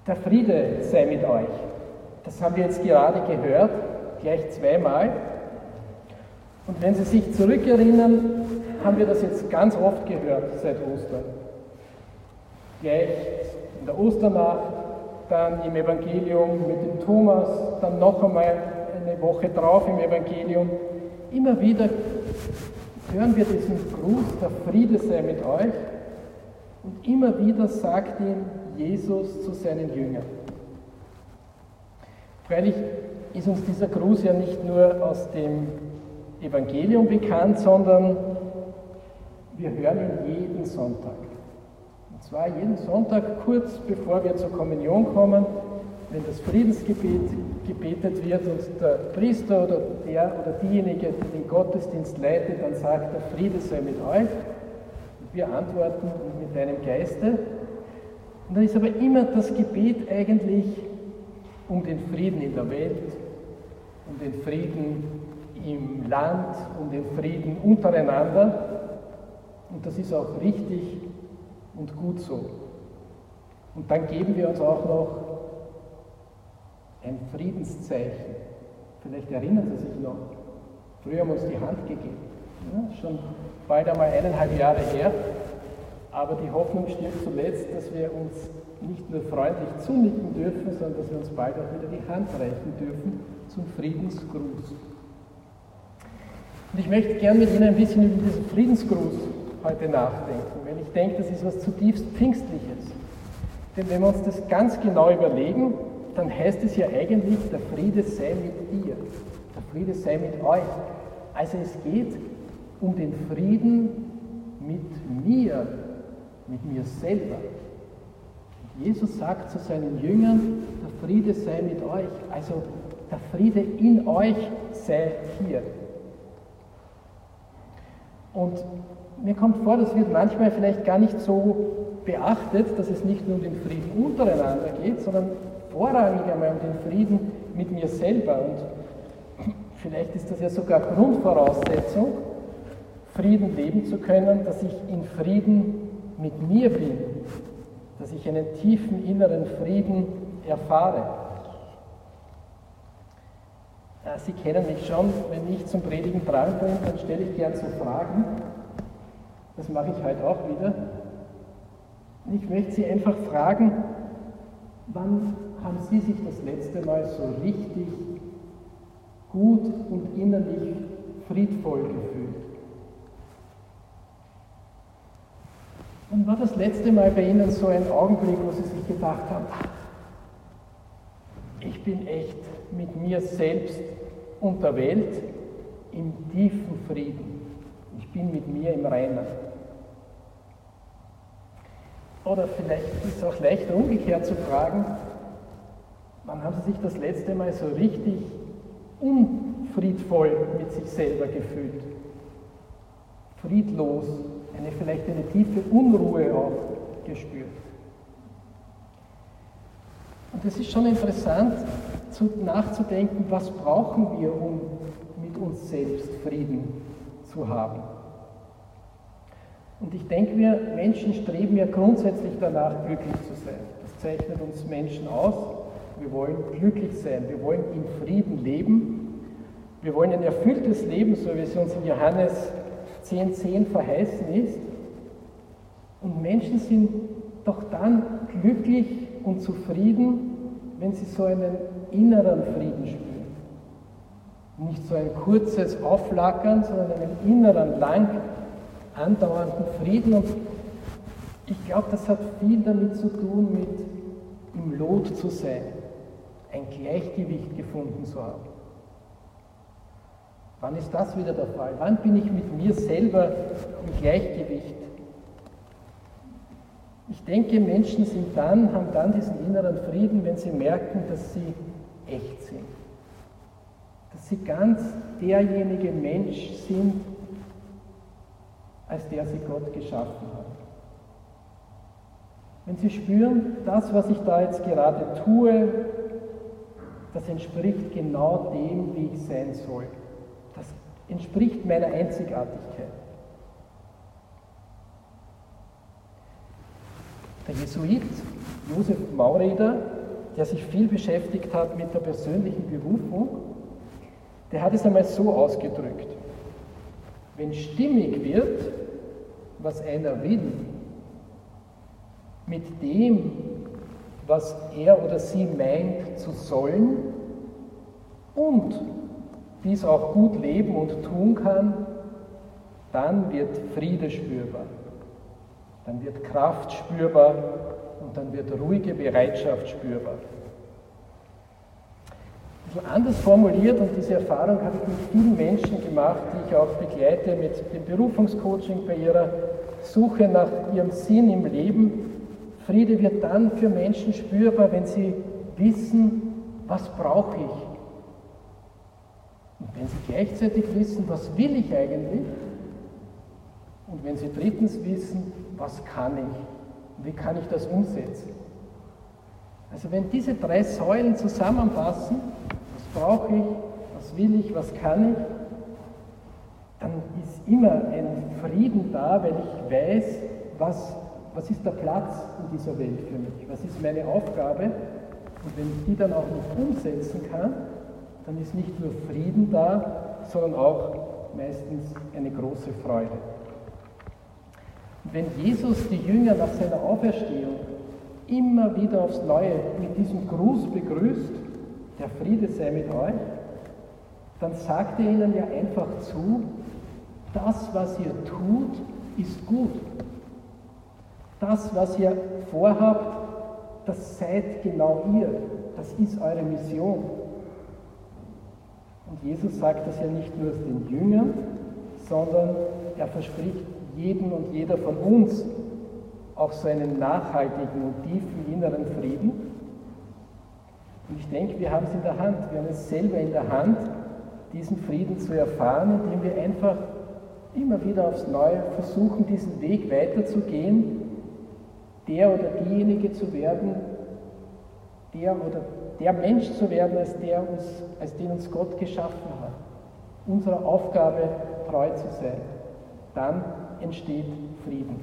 Der Friede sei mit euch. Das haben wir jetzt gerade gehört, gleich zweimal. Und wenn Sie sich zurückerinnern, haben wir das jetzt ganz oft gehört seit Ostern. Gleich in der Osternacht, dann im Evangelium mit dem Thomas, dann noch einmal eine Woche drauf im Evangelium. Immer wieder hören wir diesen Gruß, der Friede sei mit euch. Und immer wieder sagt ihn Jesus zu seinen Jüngern. Freilich ist uns dieser Gruß ja nicht nur aus dem Evangelium bekannt, sondern wir hören ihn jeden Sonntag. Und zwar jeden Sonntag, kurz bevor wir zur Kommunion kommen, wenn das Friedensgebet gebetet wird und der Priester oder der oder diejenige, die den Gottesdienst leitet, dann sagt, der Friede sei mit euch. Und wir antworten mit deinem Geiste. Und dann ist aber immer das Gebet eigentlich um den Frieden in der Welt, um den Frieden im Land, um den Frieden untereinander. Und das ist auch richtig und gut so. Und dann geben wir uns auch noch ein Friedenszeichen. Vielleicht erinnern Sie sich noch, früher haben wir uns die Hand gegeben. Ja, schon bald einmal 1,5 Jahre her. Aber die Hoffnung stirbt zuletzt, dass wir uns nicht nur freundlich zunicken dürfen, sondern dass wir uns bald auch wieder die Hand reichen dürfen zum Friedensgruß. Und ich möchte gern mit Ihnen ein bisschen über diesen Friedensgruß heute nachdenken, weil ich denke, das ist was zutiefst Pfingstliches. Denn wenn wir uns das ganz genau überlegen, dann heißt es ja eigentlich, der Friede sei mit dir, der Friede sei mit euch. Also es geht um den Frieden mit mir selber. Jesus sagt zu seinen Jüngern, der Friede sei mit euch, also der Friede in euch sei hier. Und mir kommt vor, das wird manchmal vielleicht gar nicht so beachtet, dass es nicht nur um den Frieden untereinander geht, sondern vorrangig einmal um den Frieden mit mir selber. Und vielleicht ist das ja sogar Grundvoraussetzung, Frieden leben zu können, dass ich in Frieden mit mir bin, dass ich einen tiefen inneren Frieden erfahre. Sie kennen mich schon, wenn ich zum Predigen dran bin, dann stelle ich gern so Fragen. Das mache ich heute auch wieder. Ich möchte Sie einfach fragen, wann haben Sie sich das letzte Mal so richtig gut und innerlich friedvoll gefühlt? Wann war das letzte Mal bei Ihnen so ein Augenblick, wo Sie sich gedacht haben, ich bin echt mit mir selbst und der Welt im tiefen Frieden. Ich bin mit mir im Reinen. Oder vielleicht ist es auch leichter umgekehrt zu fragen, wann haben Sie sich das letzte Mal so richtig unfriedvoll mit sich selber gefühlt? Friedlos, vielleicht eine tiefe Unruhe auch gespürt. Und es ist schon interessant, nachzudenken, was brauchen wir, um mit uns selbst Frieden zu haben. Und ich denke, wir Menschen streben ja grundsätzlich danach, glücklich zu sein. Das zeichnet uns Menschen aus. Wir wollen glücklich sein, wir wollen in Frieden leben. Wir wollen ein erfülltes Leben, so wie es uns in Johannes 10,10 verheißen ist. Und Menschen sind doch dann glücklich und zufrieden, wenn sie so einen inneren Frieden spüren. Nicht so ein kurzes Aufflackern, sondern einen inneren, lang andauernden Frieden. Und ich glaube, das hat viel damit zu tun, mit im Lot zu sein, ein Gleichgewicht gefunden zu haben. Wann ist das wieder der Fall? Wann bin ich mit mir selber im Gleichgewicht? Ich denke, Menschen haben dann diesen inneren Frieden, wenn sie merken, dass sie echt sind. Dass sie ganz derjenige Mensch sind, als der sie Gott geschaffen hat. Wenn sie spüren, das, was ich da jetzt gerade tue, das entspricht genau dem, wie ich sein soll. Das entspricht meiner Einzigartigkeit. Der Jesuit Josef Maureder der sich viel beschäftigt hat mit der persönlichen Berufung, der hat es einmal so ausgedrückt: Wenn stimmig wird, was einer will, mit dem, was er oder sie meint zu sollen, und dies auch gut leben und tun kann, dann wird Friede spürbar, dann wird Kraft spürbar und dann wird ruhige Bereitschaft spürbar. Ein bisschen anders formuliert, und diese Erfahrung habe ich mit vielen Menschen gemacht, die ich auch begleite mit dem Berufungscoaching bei ihrer Suche nach ihrem Sinn im Leben. Friede wird dann für Menschen spürbar, wenn sie wissen, was brauche ich? Und wenn sie gleichzeitig wissen, was will ich eigentlich? Und wenn sie drittens wissen, was kann ich? Wie kann ich das umsetzen? Also wenn diese drei Säulen zusammenpassen, was brauche ich, was will ich, was kann ich, dann ist immer ein Frieden da, weil ich weiß, was ist der Platz in dieser Welt für mich, was ist meine Aufgabe. Und wenn ich die dann auch nicht umsetzen kann, dann ist nicht nur Frieden da, sondern auch meistens eine große Freude. Und wenn Jesus die Jünger nach seiner Auferstehung immer wieder aufs Neue mit diesem Gruß begrüßt, der Friede sei mit euch, dann sagt er ihnen ja einfach zu, das, was ihr tut, ist gut. Das, was ihr vorhabt, das seid genau ihr. Das ist eure Mission. Und Jesus sagt das ja nicht nur den Jüngern, sondern er verspricht jedem und jeder von uns auch so einen nachhaltigen und tiefen inneren Frieden. Und ich denke, wir haben es in der Hand. Wir haben es selber in der Hand, diesen Frieden zu erfahren, indem wir einfach immer wieder aufs Neue versuchen, diesen Weg weiterzugehen, der oder diejenige zu werden, der oder der Mensch zu werden, als den uns Gott geschaffen hat. Unserer Aufgabe treu zu sein. Dann entsteht Frieden.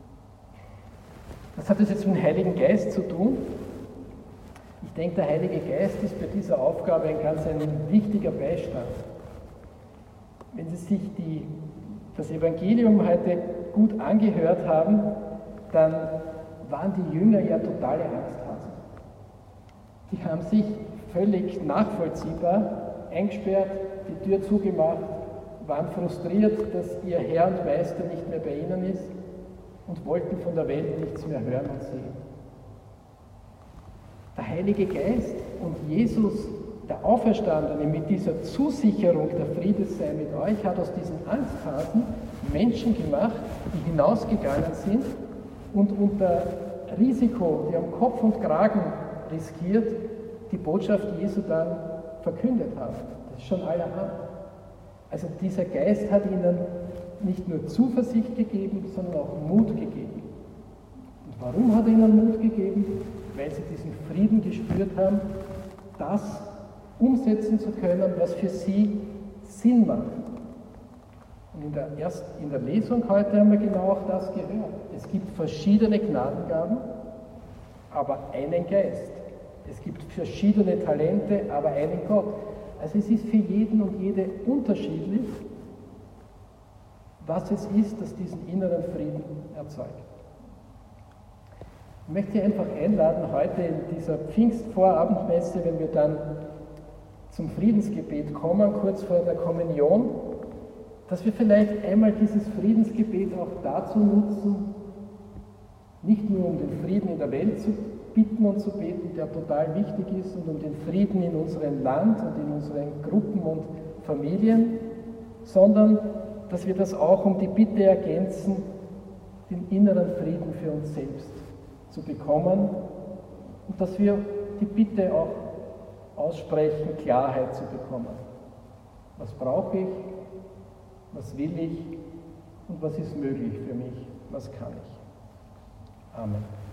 Was hat das jetzt mit dem Heiligen Geist zu tun? Ich denke, der Heilige Geist ist bei dieser Aufgabe ein ganz wichtiger Beistand. Wenn Sie sich das Evangelium heute gut angehört haben, dann waren die Jünger ja totale Angsthasen. Die haben sich völlig nachvollziehbar eingesperrt, die Tür zugemacht, waren frustriert, dass ihr Herr und Meister nicht mehr bei ihnen ist und wollten von der Welt nichts mehr hören und sehen. Der Heilige Geist und Jesus, der Auferstandene, mit dieser Zusicherung, der Friede sei mit euch, hat aus diesen Angsthasen Menschen gemacht, die hinausgegangen sind und unter Risiko, die am Kopf und Kragen riskiert, die Botschaft Jesu dann verkündet haben. Das ist schon allerhand. Also dieser Geist hat ihnen nicht nur Zuversicht gegeben, sondern auch Mut gegeben. Und warum hat er ihnen Mut gegeben? Weil sie diesen Frieden gespürt haben, das umsetzen zu können, was für sie Sinn macht. Und in der Lesung heute haben wir genau auch das gehört. Es gibt verschiedene Gnadengaben, aber einen Geist. Es gibt verschiedene Talente, aber einen Gott. Also es ist für jeden und jede unterschiedlich, was es ist, das diesen inneren Frieden erzeugt. Ich möchte Sie einfach einladen, heute in dieser Pfingstvorabendmesse, wenn wir dann zum Friedensgebet kommen, kurz vor der Kommunion, dass wir vielleicht einmal dieses Friedensgebet auch dazu nutzen, nicht nur um den Frieden in der Welt zu bitten und zu beten, der total wichtig ist, und um den Frieden in unserem Land und in unseren Gruppen und Familien, sondern dass wir das auch um die Bitte ergänzen, den inneren Frieden für uns selbst zu bekommen, und dass wir die Bitte auch aussprechen, Klarheit zu bekommen. Was brauche ich? Was will ich? Und was ist möglich für mich? Was kann ich? Amen.